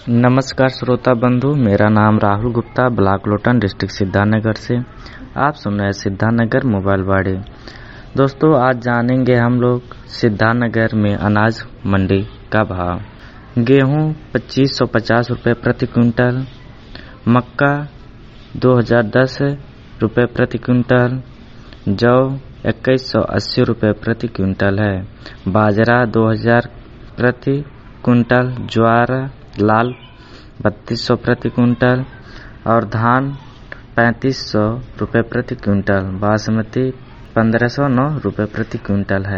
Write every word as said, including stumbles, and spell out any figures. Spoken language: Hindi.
नमस्कार श्रोता बंधु, मेरा नाम राहुल गुप्ता, ब्लॉक लोटन, डिस्ट्रिक्ट सिद्धार्थनगर से। आप सुन रहे हैं सिद्धार्थनगर मोबाइल वाड़े। दोस्तों, आज जानेंगे हम लोग सिद्धार्थनगर में अनाज मंडी का भाव। गेहूं पच्चीस सौ पचास रुपये प्रति क्विंटल, मक्का दो हज़ार दस रुपये प्रति क्विंटल, जौ इक्कीस सौ अस्सी रुपये प्रति क्विंटल है, बाजरा दो हज़ार प्रति क्विंटल, ज्वार लाल बत्तीस सौ प्रति क्विंटल और धान पैंतीस सौ रुपये प्रति क्विंटल, बासमती पंद्रह सौ नौ रुपये प्रति क्विंटल है।